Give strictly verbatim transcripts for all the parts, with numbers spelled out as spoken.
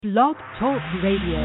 Blog Talk Radio.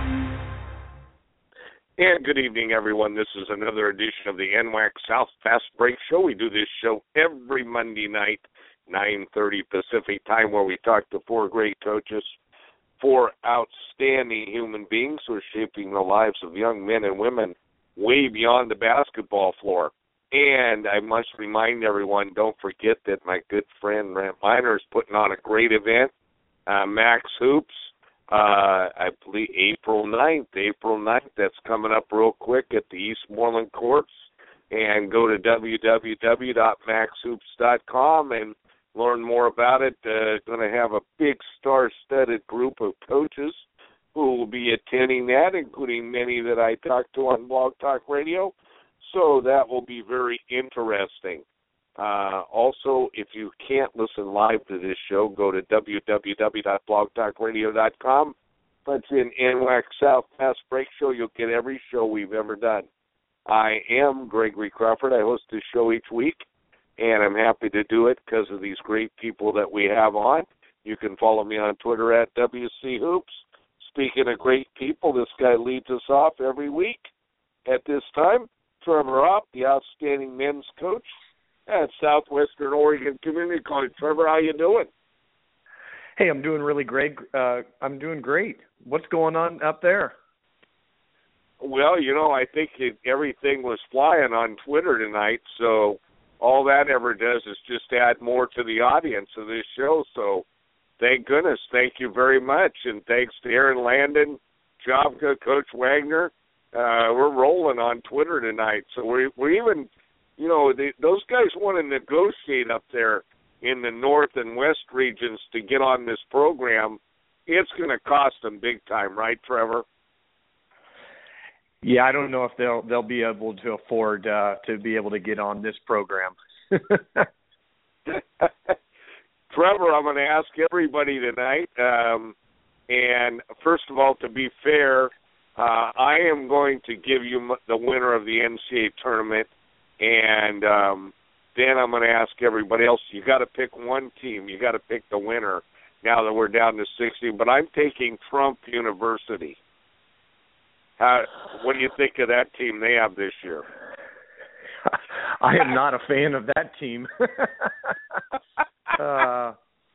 And good evening, everyone. This is another edition of the N W A C South Fast Break Show. We do this show every Monday night, nine thirty Pacific time, where we talk to four great coaches, four outstanding human beings who are shaping the lives of young men and women way beyond the basketball floor. And I must remind everyone, don't forget that my good friend Rand Miner is putting on a great event, uh, Max Hoops. Uh, I believe April ninth, April ninth, that's coming up real quick at the Eastmoreland Courts. And go to w w w dot max hoops dot com and learn more about it. Uh, going to have a big star-studded group of coaches who will be attending that, including many that I talked to on Blog Talk Radio. So that will be very interesting. Uh, also, if you can't listen live to this show, go to w w w dot blog talk radio dot com. Punch in N W A C South Fast Break Show. You'll get every show we've ever done. I am Gregory Crawford. I host this show each week, and I'm happy to do it because of these great people that we have on. You can follow me on Twitter at W C Hoops. Speaking of great people, this guy leads us off every week. At this time, Trevor Opp, the outstanding men's coach at Southwestern Oregon Community College. Trevor, how you doing? Hey, I'm doing really great. Uh, I'm doing great. What's going on up there? Well, you know, I think it, everything was flying on Twitter tonight, so all that ever does is just add more to the audience of this show. So thank goodness. Thank you very much. And thanks to Aaron Landon, Javka, Coach Wagner. Uh, we're rolling on Twitter tonight. So we're, we're even... You know, they, those guys want to negotiate up there in the north and west regions to get on this program. It's going to cost them big time, right, Trevor? Yeah, I don't know if they'll they'll be able to afford uh, to be able to get on this program. Trevor, I'm going to ask everybody tonight. Um, and first of all, to be fair, uh, I am going to give you the winner of the N C A A tournament. And um, then I'm going to ask everybody else, you got to pick one team. You got to pick the winner now that we're down to sixty. But I'm taking Trump University. How, what do you think of that team they have this year? I am not a fan of that team. uh,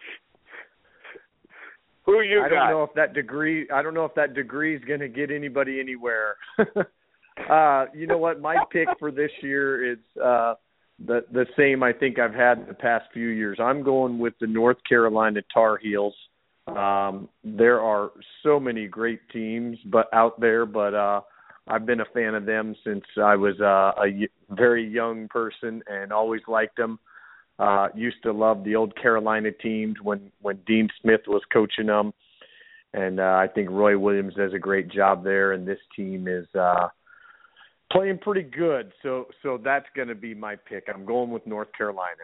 Who you I got? don't know if that degree. I don't know if that degree is going to get anybody anywhere. Uh, you know what? My pick for this year is uh, the the same I think I've had in the past few years. I'm going with the North Carolina Tar Heels. Um, there are so many great teams, but out there, but uh, I've been a fan of them since I was uh, a y- very young person and always liked them. Uh, used to love the old Carolina teams when when Dean Smith was coaching them, and uh, I think Roy Williams does a great job there. And this team is. Uh, Playing pretty good, so so that's going to be my pick. I'm going with North Carolina.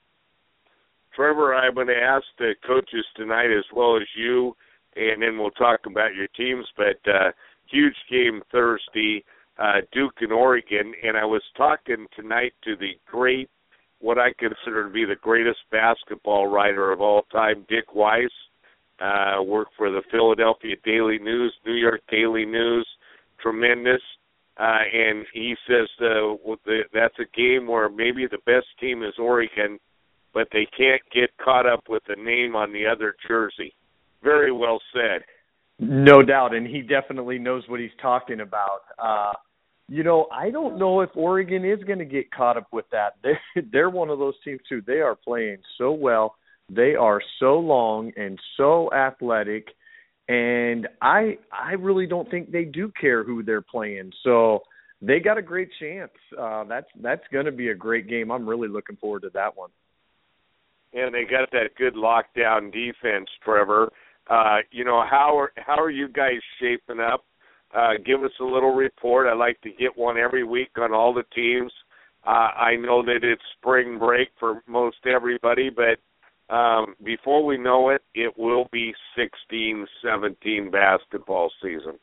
Trevor, I'm going to ask the coaches tonight as well as you, and then we'll talk about your teams. But uh, huge game Thursday, uh, Duke and Oregon. And I was talking tonight to the great, what I consider to be the greatest basketball writer of all time, Dick Weiss. Uh, worked for the Philadelphia Daily News, New York Daily News, tremendous. Uh, and he says uh, that's a game where maybe the best team is Oregon, but they can't get caught up with the name on the other jersey. Very well said. No doubt, and he definitely knows what he's talking about. Uh, you know, I don't know if Oregon is going to get caught up with that. They're, they're one of those teams, too. They are playing so well. They are so long and so athletic. And I I really don't think they do care who they're playing. So they got a great chance. Uh, that's that's going to be a great game. I'm really looking forward to that one. And they got that good lockdown defense, Trevor. Uh, you know, how are, how are you guys shaping up? Uh, give us a little report. I like to get one every week on all the teams. Uh, I know that it's spring break for most everybody, but Um, before we know it, it will be sixteen seventeen basketball season.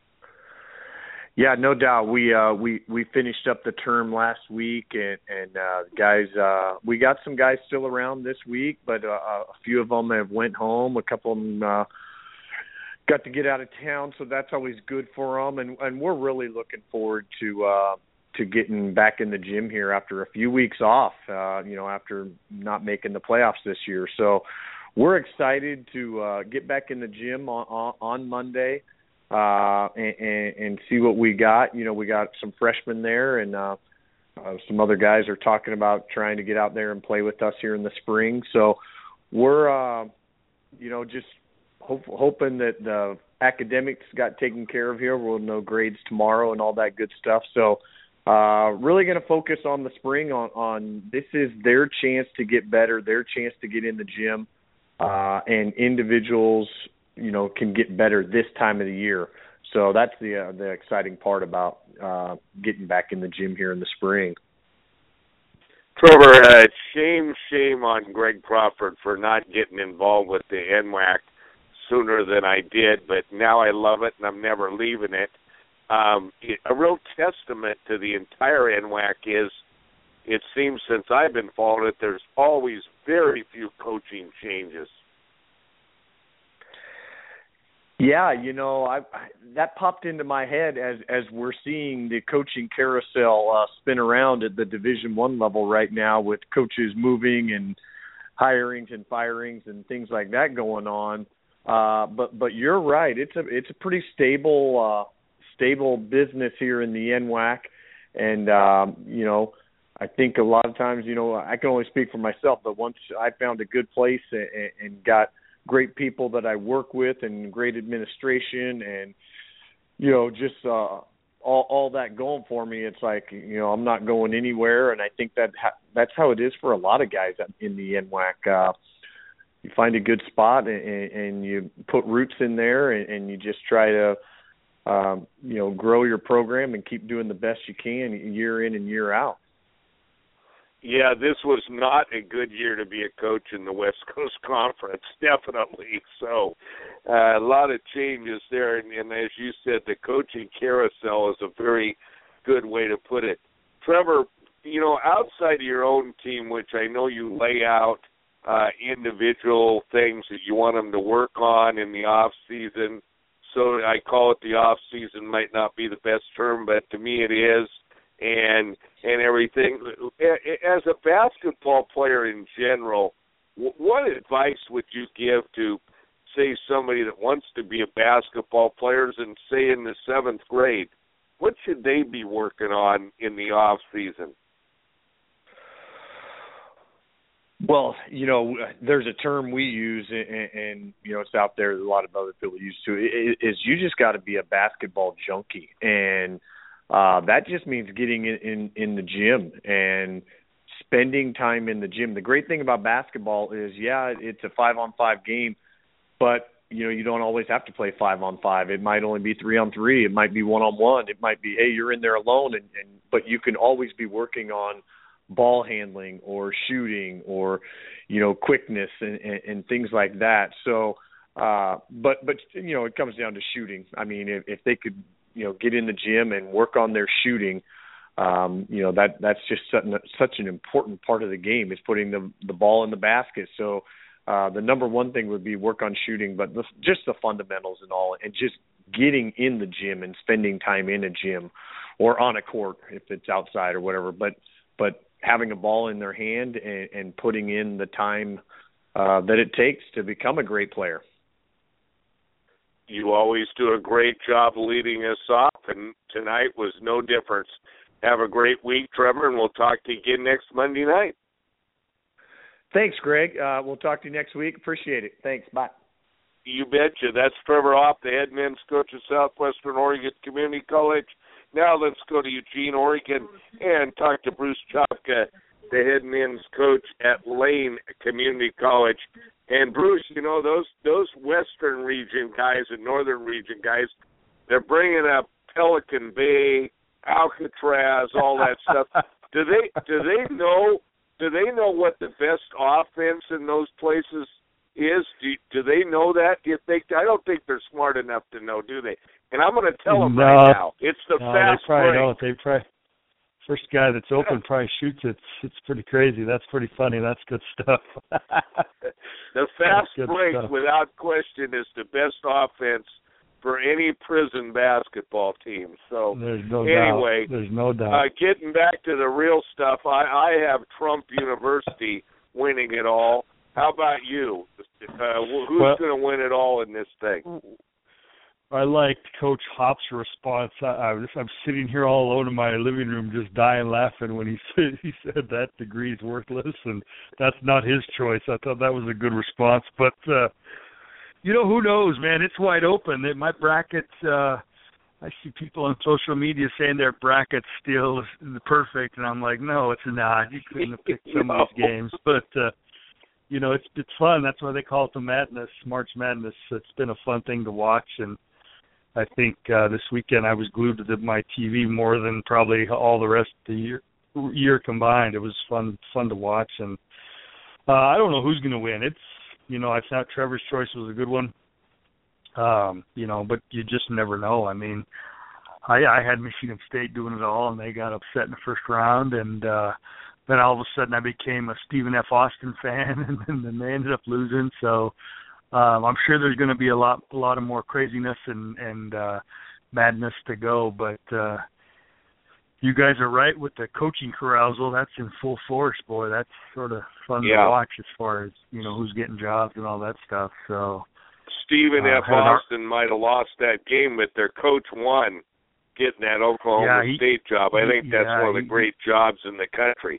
Yeah, no doubt. We uh, we we finished up the term last week, and and uh, guys, uh, we got some guys still around this week, but uh, a few of them have went home. A couple of them uh, got to get out of town, so that's always good for them. And, and we're really looking forward to uh, to getting back in the gym here after a few weeks off, uh, you know, after not making the playoffs this year. So we're excited to uh, get back in the gym on, on, on Monday uh, and, and, and see what we got. You know, we got some freshmen there, and uh, uh, some other guys are talking about trying to get out there and play with us here in the spring. So we're, uh, you know, just hope, hoping that the academics got taken care of here. We'll know grades tomorrow and all that good stuff. So uh, really going to focus on the spring on, on this is their chance to get better, their chance to get in the gym, uh, and individuals, you know, can get better this time of the year. So that's the uh, the exciting part about uh, getting back in the gym here in the spring. Trevor, uh, shame, shame on Greg Crawford for not getting involved with the N W A C sooner than I did, but now I love it and I'm never leaving it. Um, it a real testament to the entire N W A C is, it seems since I've been following it, there's always very few coaching changes. Yeah, you know, I, I that popped into my head as as we're seeing the coaching carousel uh, spin around at the Division One level right now, with coaches moving and hirings and firings and things like that going on. Uh, but but you're right, it's a it's a pretty stable uh, stable business here in the N W A C, and um, you know, I think a lot of times, you know, I can only speak for myself, but once I found a good place and, and got great people that I work with and great administration and, you know, just uh, all all that going for me, it's like, you know, I'm not going anywhere. And I think that ha- that's how it is for a lot of guys in the N W A C. Uh, you find a good spot and, and you put roots in there and, and you just try to, um, you know, grow your program and keep doing the best you can year in and year out. Yeah, this was not a good year to be a coach in the West Coast Conference, definitely. So uh, a lot of changes there. And, and as you said, the coaching carousel is a very good way to put it. Trevor, you know, outside of your own team, which I know you lay out uh, individual things that you want them to work on in the off season. So I call it the off season, might not be the best term, but to me it is. And and everything. As a basketball player in general, what advice would you give to, say, somebody that wants to be a basketball player and, say, in the seventh grade? What should they be working on in the off season? Well, you know, there's a term we use, and, and you know, it's out there that a lot of other people use too, is you just got to be a basketball junkie. And Uh, that just means getting in, in, in the gym and spending time in the gym. The great thing about basketball is, yeah, it's a five-on-five game, but, you know, you don't always have to play five-on-five. It might only be three-on-three. It might be one-on-one. It might be, hey, you're in there alone, and, and but you can always be working on ball handling or shooting or, you know, quickness and, and, and things like that. So, uh, but, but you know, it comes down to shooting. I mean, if, if they could – you know, get in the gym and work on their shooting, um, you know, that that's just such, such an important part of the game, is putting the the ball in the basket. So uh, the number one thing would be work on shooting, but the, just the fundamentals and all, and just getting in the gym and spending time in a gym or on a court if it's outside or whatever. But but having a ball in their hand and, and putting in the time uh, that it takes to become a great player. You always do a great job leading us off, and tonight was no difference. Have a great week, Trevor, and we'll talk to you again next Monday night. Thanks, Greg. Uh, we'll talk to you next week. Appreciate it. Thanks. Bye. You betcha. That's Trevor Opp, the head men's coach of Southwestern Oregon Community College. Now let's go to Eugene, Oregon, and talk to Bruce Chopka, the head men's coach at Lane Community College. And Bruce, you know, those those Western region guys and Northern region guys, they're bringing up Pelican Bay, Alcatraz, all that stuff. Do they do they know do they know what the best offense in those places is? Do do they know that? Do you think? I don't think they're smart enough to know, do they? And I'm going to tell them no, right now, it's the no, fast they probably break. don't. They probably First guy that's open probably shoots it. It's pretty crazy. That's pretty funny. That's good stuff. The fast break, stuff. without question, is the best offense for any prison basketball team. So There's no anyway, doubt. There's no doubt. Uh, getting back to the real stuff, I, I have Trump University winning it all. How about you? Uh, who's well, going to win it all in this thing? I liked Coach Hop's response. I, I was, I'm sitting here all alone in my living room just dying laughing when he said he said that degree's worthless, and that's not his choice. I thought that was a good response. But, uh, you know, who knows, man? It's wide open. My bracket, uh, I see people on social media saying their bracket's still perfect, and I'm like, no, it's not. You couldn't have picked some no. of these games. But, uh, you know, it's it's fun. That's why they call it the Madness, March Madness. It's been a fun thing to watch, and I think uh, this weekend I was glued to the, my T V more than probably all the rest of the year, year combined. It was fun fun to watch, and uh, I don't know who's going to win. It's, you know, I thought Trevor's choice was a good one, um, you know, but you just never know. I mean, I, I had Michigan State doing it all, and they got upset in the first round, and uh, then all of a sudden I became a Stephen F. Austin fan, and then they ended up losing, so... Um, I'm sure there's going to be a lot, a lot of more craziness and, and uh, madness to go. But uh, you guys are right with the coaching carousal. That's in full force, boy. That's sort of fun yeah. to watch as far as, you know, who's getting jobs and all that stuff. So Stephen uh, F. Austin our... might have lost that game, but their coach won getting that Oklahoma yeah, he, State job. I think that's yeah, one of the he, great jobs in the country.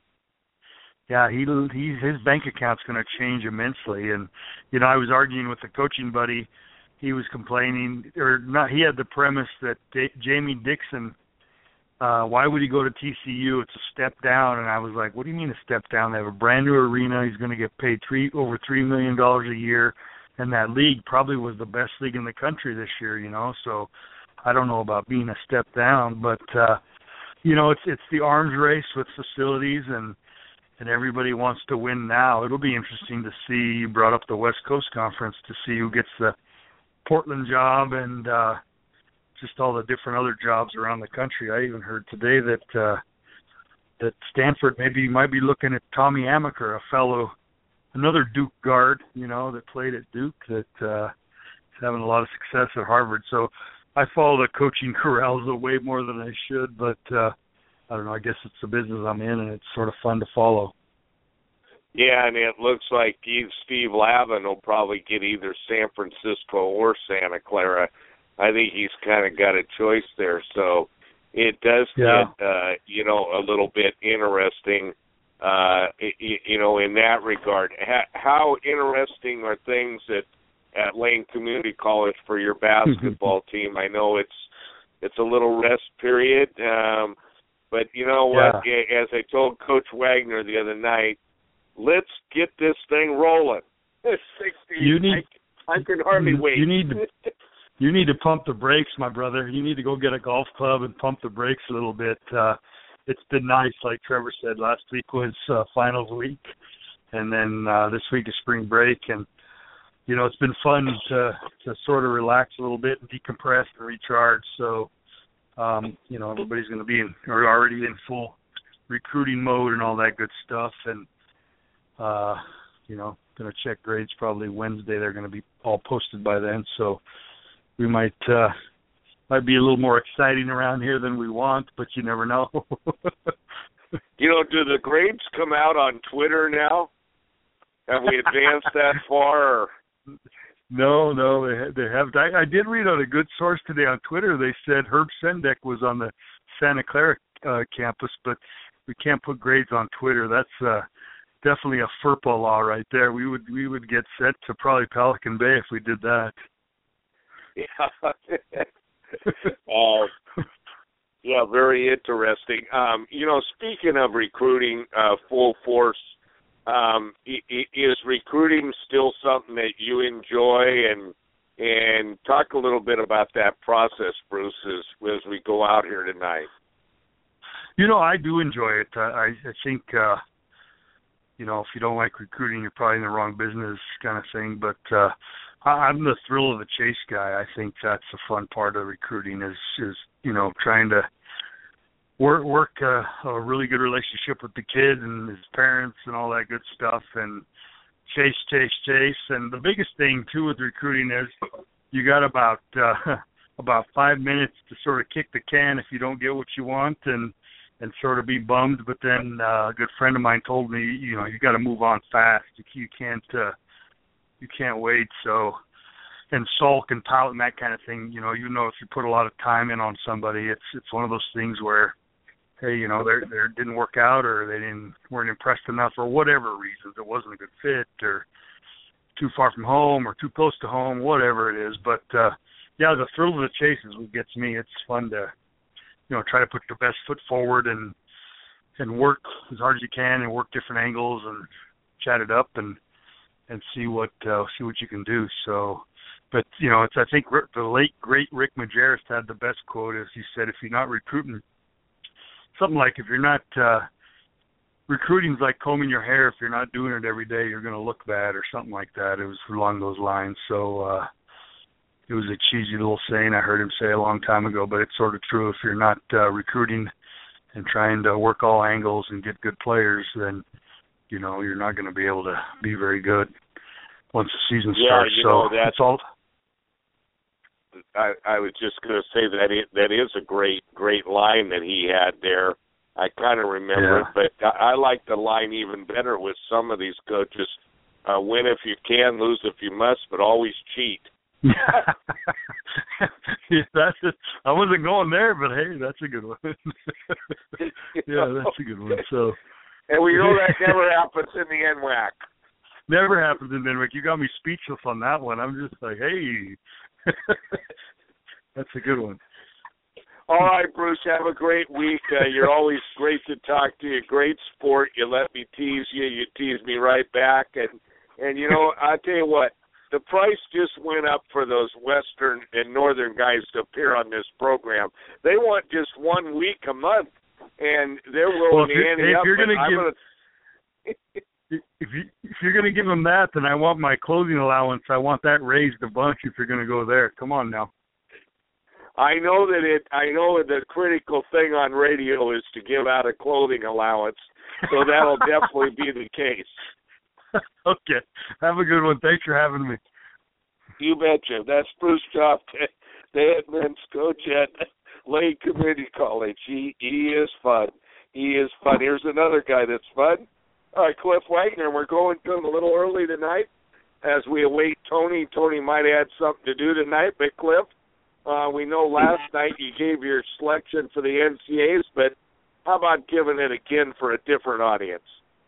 Yeah, he he's his bank account's going to change immensely. And you know, I was arguing with a coaching buddy. He was complaining, or not. He had the premise that D- Jamie Dixon. Uh, why would he go to T C U? It's a step down. And I was like, what do you mean a step down? They have a brand new arena. He's going to get paid three over three million dollars a year, and that league probably was the best league in the country this year. You know, so I don't know about being a step down, but uh, you know, it's it's the arms race with facilities and. And everybody wants to win now. It'll be interesting to see. You brought up the West Coast Conference to see who gets the Portland job and uh, just all the different other jobs around the country. I even heard today that uh, that Stanford maybe might be looking at Tommy Amaker, a fellow, another Duke guard, you know, that played at Duke, that uh, is having a lot of success at Harvard. So I follow the coaching carousal way more than I should, but uh, I don't know, I guess it's the business I'm in, and it's sort of fun to follow. Yeah, and it looks like Steve Lavin will probably get either San Francisco or Santa Clara. I think he's kind of got a choice there. So it does yeah. get, uh, you know, a little bit interesting, uh, you know, in that regard. How interesting are things at, at Lane Community College for your basketball team? I know it's it's a little rest period, um, but you know what? Yeah. As I told Coach Wagner the other night, let's get this thing rolling. You need, I, I can hardly you, wait. You need to, you need to pump the brakes, my brother. You need to go get a golf club and pump the brakes a little bit. Uh, it's been nice, like Trevor said. Last week was uh, finals week, and then uh, this week is spring break, and you know it's been fun to to sort of relax a little bit and decompress and recharge. So. Um, you know, everybody's going to be in, or already in full recruiting mode and all that good stuff. And, uh, you know, going to check grades probably Wednesday. They're going to be all posted by then. So we might, uh, might be a little more exciting around here than we want, but you never know. You know, do the grades come out on Twitter now? Have we advanced that far? Or? No, no, they they have. I, I did read on a good source today on Twitter. They said Herb Sendek was on the Santa Clara uh, campus, but we can't put grades on Twitter. That's uh, definitely a FERPA law right there. We would we would get sent to probably Pelican Bay if we did that. Yeah. uh, yeah, very interesting. Um, you know, speaking of recruiting, uh, full force. Um, is recruiting still something that you enjoy, and and talk a little bit about that process, Bruce, as, as we go out here tonight. You know, I do enjoy it. I, I think, uh, you know, if you don't like recruiting, you're probably in the wrong business kind of thing. But uh, I'm the thrill of the chase guy. I think that's the fun part of recruiting is, is you know, trying to work work uh, a really good relationship with the kid and his parents and all that good stuff, and chase, chase, chase. And the biggest thing too with recruiting is you got about uh, about five minutes to sort of kick the can if you don't get what you want, and and sort of be bummed. But then uh, a good friend of mine told me, you know, you got to move on fast. You, you can't uh, you can't wait. So. And sulk and pout and that kind of thing, you know, you know, if you put a lot of time in on somebody, it's it's one of those things where, hey, you know, they they didn't work out, or they didn't weren't impressed enough, or whatever reasons, it wasn't a good fit, or too far from home, or too close to home, whatever it is. But uh, yeah, the thrill of the chase is what gets me. It's fun to, you know, try to put your best foot forward and and work as hard as you can, and work different angles and chat it up and and see what uh, see what you can do. So. But, you know, it's I think the late, great Rick Majerus had the best quote, as he said, if you're not recruiting, something like if you're not, uh, recruiting's like combing your hair. If you're not doing it every day, you're going to look bad, or something like that. It was along those lines. So uh, it was a cheesy little saying I heard him say a long time ago, but it's sort of true. If you're not uh, recruiting and trying to work all angles and get good players, then, you know, you're not going to be able to be very good once the season yeah, starts. You so know, that's it's all... I, I was just going to say that it, that is a great, great line that he had there. I kind of remember yeah. it, but I, I like the line even better with some of these coaches. Uh, win if you can, lose if you must, but always cheat. yeah, that's it. I wasn't going there, but hey, that's a good one. yeah, that's a good one. So, and we know that never happens in the N W A C. Never happens in Denver. You got me speechless on that one. I'm just like, hey. That's a good one. All right, Bruce, have a great week. Uh, you're always great to talk to you. Great sport. You let me tease you. You tease me right back. And, and you know, I'll tell you what, the price just went up for those Western and Northern guys to appear on this program. They want just one week a month, and they're willing well, if to ante hey, up. If you're going to give... Gonna... If you if you're going to give them that, then I want my clothing allowance. I want that raised a bunch. If you're going to go there, come on now. I know that it. I know the critical thing on radio is to give out a clothing allowance, so that'll definitely be the case. Okay, have a good one. Thanks for having me. You betcha. That's Bruce Chopp, the head men's coach at Lane Community College. He he is fun. He is fun. Here's another guy that's fun. All right, Cliff Wagner, we're going to him a little early tonight as we await Tony. Tony might have something to do tonight, but Cliff, uh, we know last night you gave your selection for the N C A As, but how about giving it again for a different audience?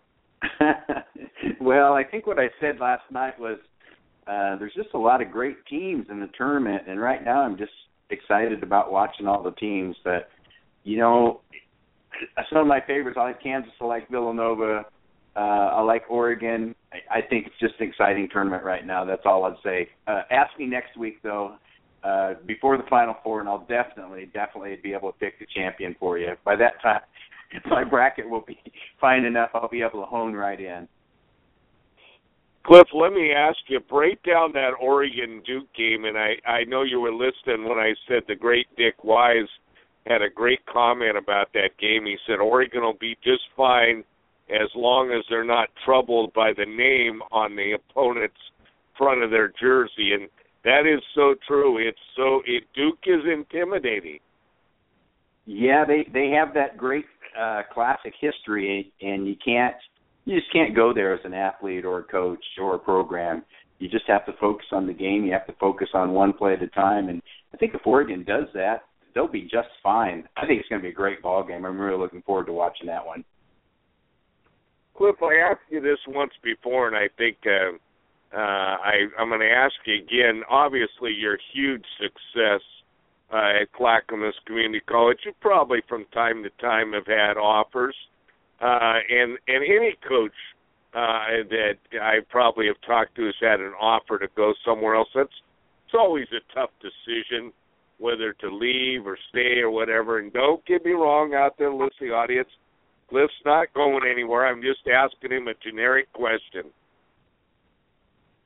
Well, I think what I said last night was uh, there's just a lot of great teams in the tournament, and right now I'm just excited about watching all the teams. But, you know, some of my favorites, I like Kansas, I like Villanova. Uh, I like Oregon. I, I think it's just an exciting tournament right now. That's all I'd say. Uh, ask me next week, though, uh, before the Final Four, and I'll definitely, definitely be able to pick the champion for you. By that time, my bracket will be fine enough. I'll be able to hone right in. Cliff, let me ask you, break down that Oregon-Duke game, and I, I know you were listening when I said the great Dick Wise had a great comment about that game. He said Oregon will be just fine as long as they're not troubled by the name on the opponent's front of their jersey. And that is so true. It's so it, Duke is intimidating. Yeah, they, they have that great uh, classic history, and you can't you just can't go there as an athlete or a coach or a program. You just have to focus on the game. You have to focus on one play at a time. And I think if Oregon does that, they'll be just fine. I think it's going to be a great ball game. I'm really looking forward to watching that one. Cliff, I asked you this once before, and I think uh, uh, I, I'm going to ask you again. Obviously, your huge success uh, at Clackamas Community College, you probably from time to time have had offers. Uh, and, and any coach uh, that I probably have talked to has had an offer to go somewhere else. That's, it's always a tough decision whether to leave or stay or whatever. And don't get me wrong out there, listening audience. Cliff's not going anywhere. I'm just asking him a generic question.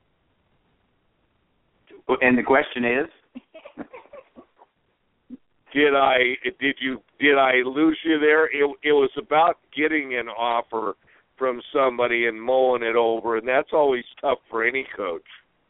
And the question is? Did I did you did I lose you there? It it was about getting an offer from somebody and mulling it over, and that's always tough for any coach.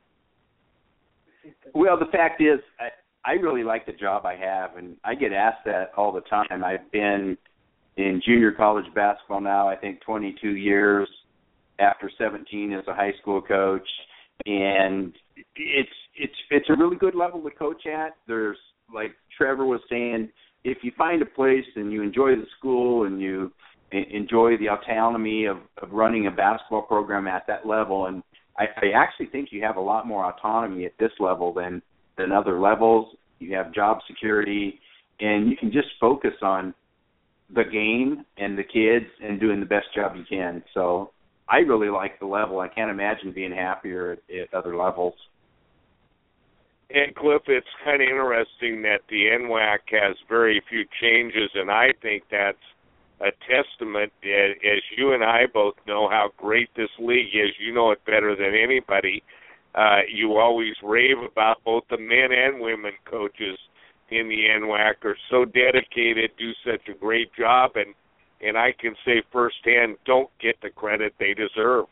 Well, the fact is, I, I really like the job I have, and I get asked that all the time. I've been in junior college basketball now, I think twenty-two years, after seventeen as a high school coach, and it's it's it's a really good level to coach at. There's, like Trevor was saying, if you find a place and you enjoy the school and you enjoy the autonomy of, of running a basketball program at that level, and I, I actually think you have a lot more autonomy at this level than, than other levels. You have job security, and you can just focus on the game and the kids and doing the best job you can. So I really like the level. I can't imagine being happier at, at other levels. And, Cliff, it's kind of interesting that the N W A C has very few changes, and I think that's a testament, as you and I both know, how great this league is. You know it better than anybody. Uh, you always rave about both the men and women coaches in the N W A C are so dedicated, do such a great job, and, and I can say firsthand, don't get the credit they deserve.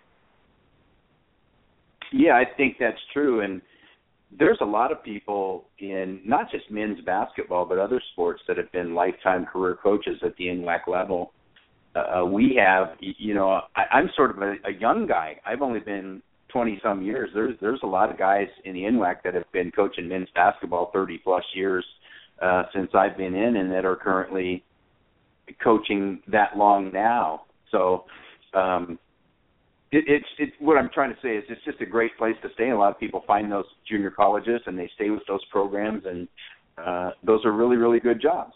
Yeah, I think that's true, and there's a lot of people in not just men's basketball but other sports that have been lifetime career coaches at the N W A C level. Uh, we have, you know, I, I'm sort of a, a young guy. I've only been twenty-some years. There's there's a lot of guys in the N W A C that have been coaching men's basketball thirty-plus years uh, since I've been in, and that are currently coaching that long now. So um It, it's it's what I'm trying to say is it's just a great place to stay. A lot of people find those junior colleges and they stay with those programs, and uh, those are really, really good jobs.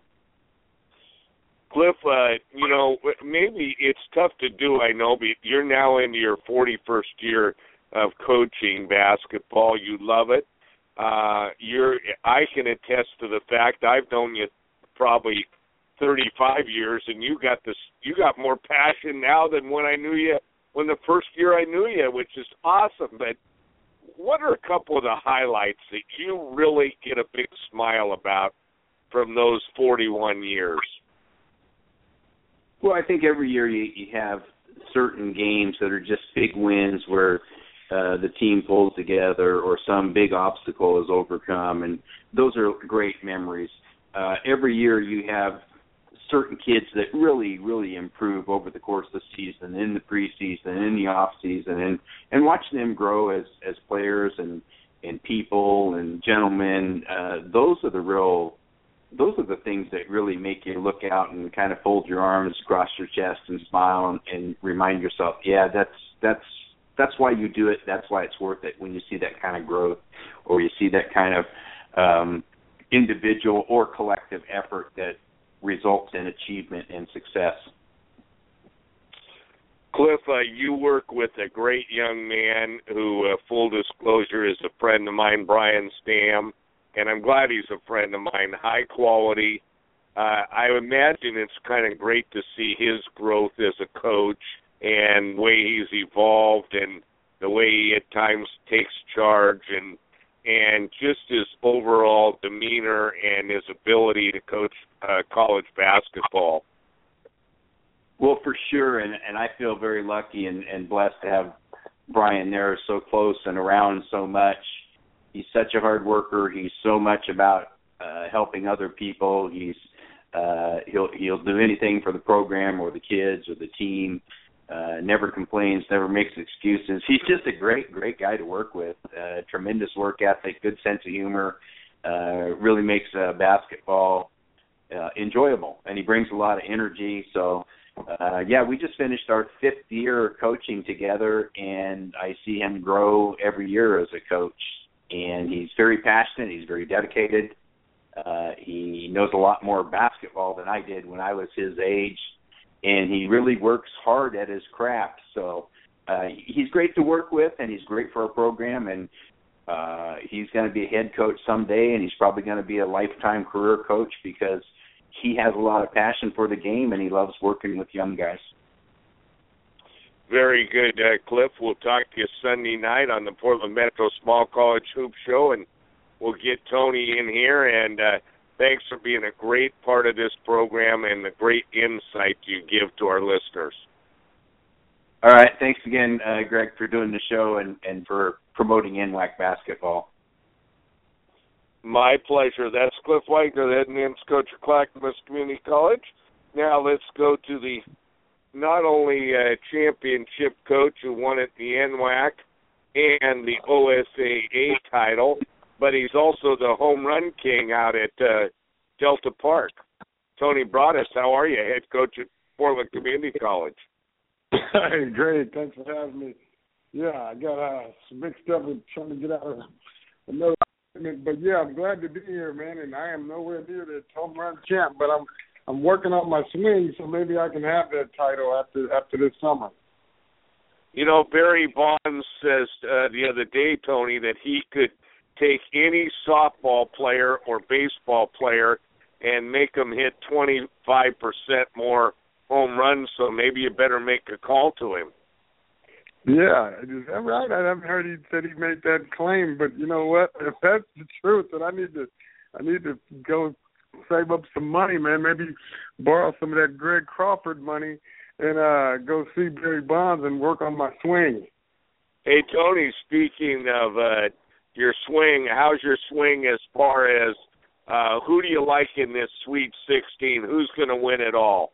Cliff, uh, you know, maybe it's tough to do, I know, but you're now into your forty-first year of coaching basketball. You love it. Uh, you're. I can attest to the fact I've known you probably thirty-five years, and you got this. You got more passion now than when I knew you. When the first year I knew you, which is awesome. But what are a couple of the highlights that you really get a big smile about from those forty-one years? Well, I think every year you, you have certain games that are just big wins where uh, the team pulls together or some big obstacle is overcome, and those are great memories. Uh, every year you have certain kids that really, really improve over the course of the season, in the preseason, in the off season, and, and watching them grow as, as players and, and people and gentlemen. Uh, those are the real, those are the things that really make you look out and kind of fold your arms, cross your chest, and smile and, and remind yourself, yeah, that's that's that's why you do it. That's why it's worth it. When you see that kind of growth, or you see that kind of um, individual or collective effort that results in achievement and success. Cliff, uh, you work with a great young man who, uh, full disclosure, is a friend of mine, Brian Stam, and I'm glad he's a friend of mine. High quality. Uh, I imagine it's kind of great to see his growth as a coach and the way he's evolved and the way he at times takes charge and and just his overall demeanor and his ability to coach uh, college basketball. Well, for sure, and, and I feel very lucky and, and blessed to have Brian there so close and around so much. He's such a hard worker. He's so much about uh, helping other people. He's uh, he'll he'll do anything for the program or the kids or the team. Uh, never complains, never makes excuses. He's just a great, great guy to work with. Uh, tremendous work ethic, good sense of humor. Uh, really makes uh, basketball uh, enjoyable, and he brings a lot of energy. So, uh, yeah, we just finished our fifth year coaching together, and I see him grow every year as a coach. And he's very passionate. He's very dedicated. Uh, he knows a lot more basketball than I did when I was his age. And he really works hard at his craft. So uh, he's great to work with, and he's great for our program. And uh, he's going to be a head coach someday, and he's probably going to be a lifetime career coach because he has a lot of passion for the game, and he loves working with young guys. Very good, uh, Cliff. We'll talk to you Sunday night on the Portland Metro Small College Hoop Show, and we'll get Tony in here. And uh, Thanks for being a great part of this program and the great insight you give to our listeners. All right. Thanks again, uh, Greg, for doing the show and, and for promoting N W A C basketball. My pleasure. That's Cliff Wagner, the head men's coach at Clackamas Community College. Now let's go to the not only uh, championship coach who won at the N W A C and the O S A A title, but he's also the home run king out at uh, Delta Park. Tony Broadus, how are you, head coach at Portland Community College? Hey, great. Thanks for having me. Yeah, I got uh, mixed up with trying to get out of another argument, but yeah, I'm glad to be here, man. And I am nowhere near the home run champ, but I'm I'm working on my swing, so maybe I can have that title after after this summer. You know, Barry Bonds says uh, the other day, Tony, that he could take any softball player or baseball player and make them hit twenty-five percent more home runs, so maybe you better make a call to him. Yeah, is that right? I haven't heard he said he made that claim, but you know what? If that's the truth, then I need to, I need to go save up some money, man. Maybe borrow some of that Greg Crawford money and uh, go see Barry Bonds and work on my swing. Hey, Tony, speaking of uh, your swing, how's your swing as far as uh, who do you like in this Sweet sixteen? Who's going to win it all?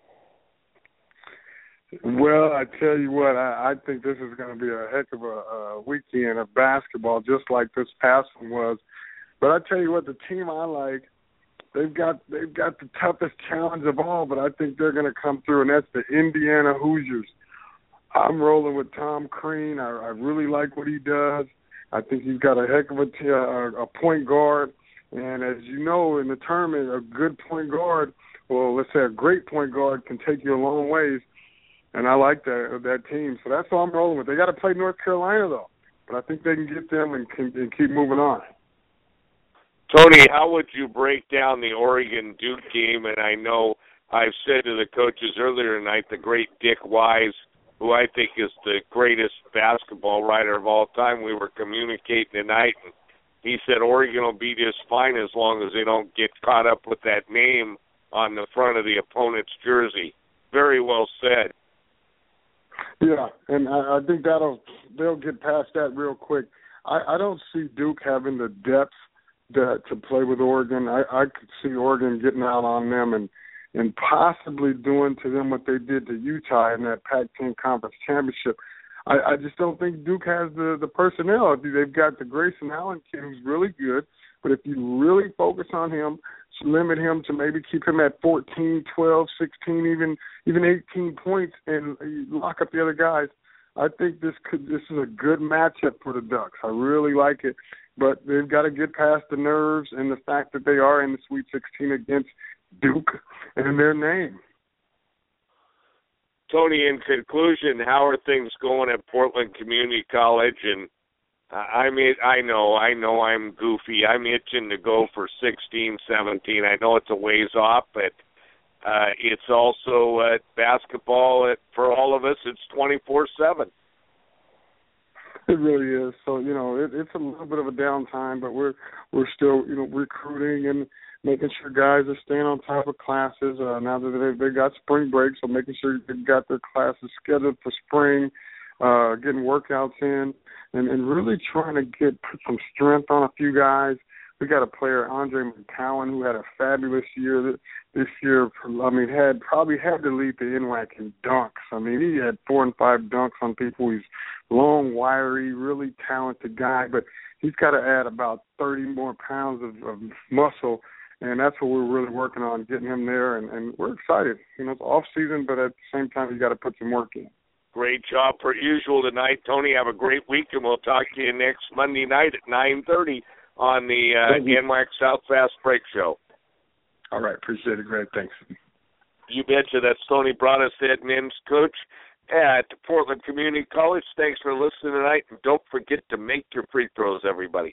Well, I tell you what, I, I think this is going to be a heck of a, a weekend of basketball, just like this past one was. But I tell you what, the team I like, they've got they've got the toughest challenge of all, but I think they're going to come through, and that's the Indiana Hoosiers. I'm rolling with Tom Crean. I, I really like what he does. I think he's got a heck of a, t- a, a point guard, and as you know, in the tournament, a good point guard, well, let's say a great point guard can take you a long ways. And I like that that team, so that's all I'm rolling with. They got to play North Carolina though, but I think they can get them and, can, and keep moving on. Tony, how would you break down the Oregon Duke game? And I know I've said to the coaches earlier tonight, the great Dick Wise, who I think is the greatest basketball writer of all time. We were communicating tonight, and he said Oregon will be just fine as long as they don't get caught up with that name on the front of the opponent's jersey. Very well said. Yeah, and I, I think that'll they'll get past that real quick. I, I don't see Duke having the depth that to play with Oregon. I, I could see Oregon getting out on them and, and possibly doing to them what they did to Utah in that Pac ten Conference Championship. I, I just don't think Duke has the, the personnel. They've got the Grayson Allen kid who's really good, but if you really focus on him, limit him to maybe keep him at fourteen, twelve, sixteen, even even eighteen points and lock up the other guys, I think this could this is a good matchup for the Ducks. I really like it, but they've got to get past the nerves and the fact that they are in the Sweet sixteen against Duke and their name. Tony, in conclusion, how are things going at Portland Community College? And I mean, I know, I know I'm goofy. I'm itching to go for sixteen, seventeen. I know it's a ways off, but uh, it's also uh, basketball at, for all of us. It's twenty-four seven. It really is. So, you know, it, it's a little bit of a downtime, but we're we're still, you know, recruiting and making sure guys are staying on top of classes. Uh, now that they they got spring break, so making sure they've got their classes scheduled for spring, uh, getting workouts in. And, and really trying to get put some strength on a few guys. We got a player, Andre McCowan, who had a fabulous year this year. I mean, had probably had to lead the N W A C in dunks. I mean, he had four and five dunks on people. He's long, wiry, really talented guy, but he's got to add about thirty more pounds of, of muscle, and that's what we're really working on, getting him there. And, and we're excited. You know, it's off season, but at the same time, you got to put some work in. Great job per usual tonight, Tony. Have a great week, and we'll talk to you next Monday night at nine thirty on the uh, N W A C South Fast Break Show. All right. Appreciate it, Greg. Thanks. You betcha. That's Tony Broadus, head men's coach at Portland Community College. Thanks for listening tonight, and don't forget to make your free throws, everybody.